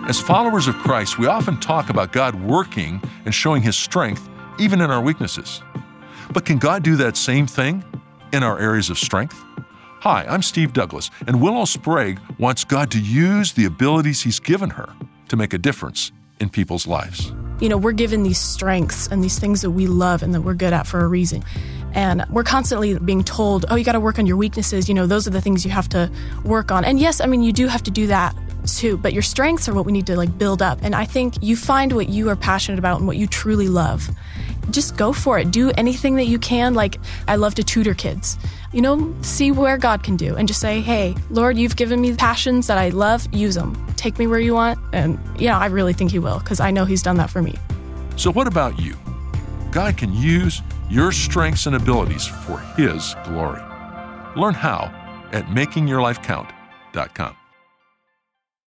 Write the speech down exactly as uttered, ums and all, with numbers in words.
As followers of Christ, we often talk about God working and showing His strength even in our weaknesses. But can God do that same thing in our areas of strength? Hi, I'm Steve Douglas, and Willow Sprague wants God to use the abilities He's given her to make a difference in people's lives. You know, we're given these strengths and these things that we love and that we're good at for a reason. And we're constantly being told, oh, you got to work on your weaknesses. You know, those are the things you have to work on. And yes, I mean, you do have to do that too, but your strengths are what we need to like build up. And I think you find what you are passionate about and what you truly love. Just go for it. Do anything that you can. Like, I love to tutor kids. You know, see where God can do and just say, hey, Lord, you've given me passions that I love. Use them. Take me where you want. And, you know, I really think He will, because I know He's done that for me. So what about you? God can use your strengths and abilities for His glory. Learn how at making your life count dot com.